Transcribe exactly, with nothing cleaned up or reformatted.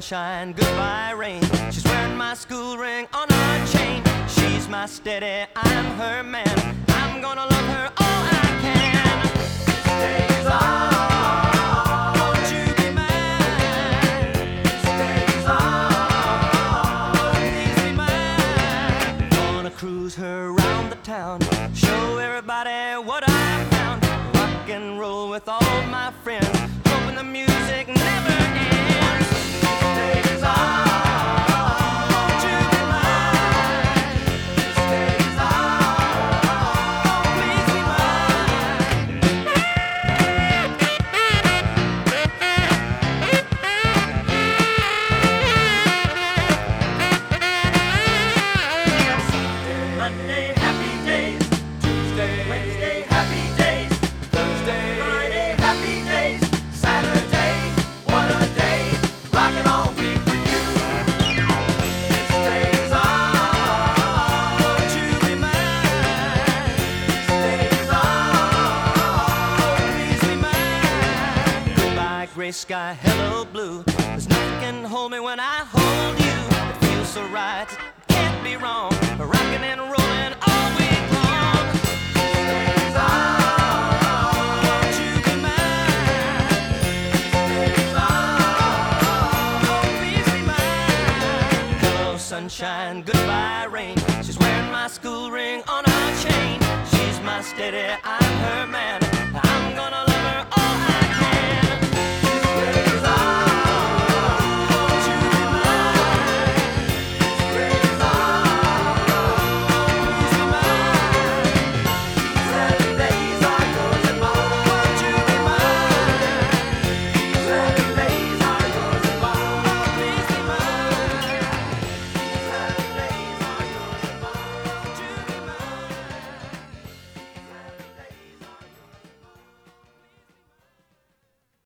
sunshine, goodbye rain. She's wearing my school ring on her chain. She's my steady, I'm her man. I'm gonna love her all I can. This day's on, won't you be mine? This day's on, please be mine. Gonna cruise her around the town, show everybody what I found. Rock and roll with all my friends, hoping the music never ends. This day's on, won't you be mine? This day's on, please be mine. Monday, happy days. Tuesday, Wednesday, happy days. Thursday, Friday, happy days. Saturday, what a day. Rockin' all week with you. This day's on, won't you be mine? This day's on, please be mine. Goodbye, gray sky, hello, blue. There's nothing can hold me when I hold you. It feels so right, it can't be wrong. Rockin' and rollin' all week long. This day's on, won't you be mine? This day's on, please be mine. Hello, sunshine, goodbye rain. She's wearing my school ring on her chain. She's my steady eye.